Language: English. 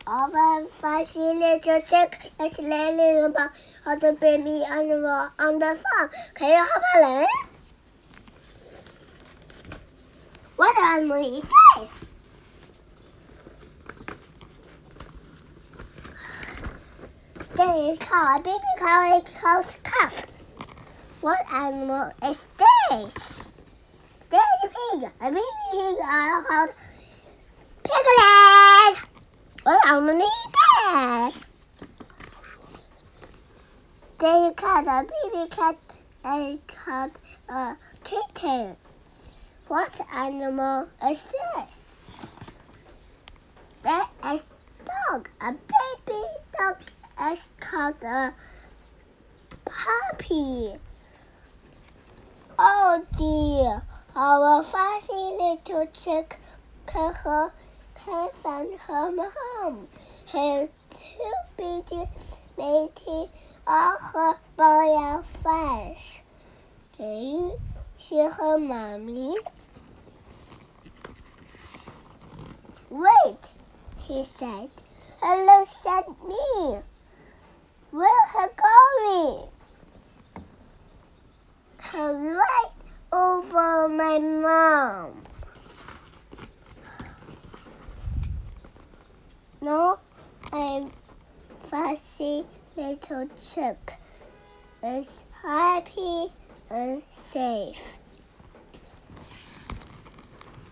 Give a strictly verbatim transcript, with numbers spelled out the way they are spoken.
Our fussy little chick is laying about how the baby animal on the farm. Can you help a learn? What animal is this? This is called a baby cow called calf. What animal is this? There's a pig. A baby pig are called piglet. What animal is this? There's a cat. A baby cat is called a kitten. What animal is this? There is a dog. A baby dog is called a puppy. Oh dear, our fussy little chick can, her, can find her mom. Her two babies mating on her barnyard fence. Can you see her mommy? Wait, he said. Her looks at me. Where's her going? Her right over my mom. No, I'm fussy little chick. Is happy and safe.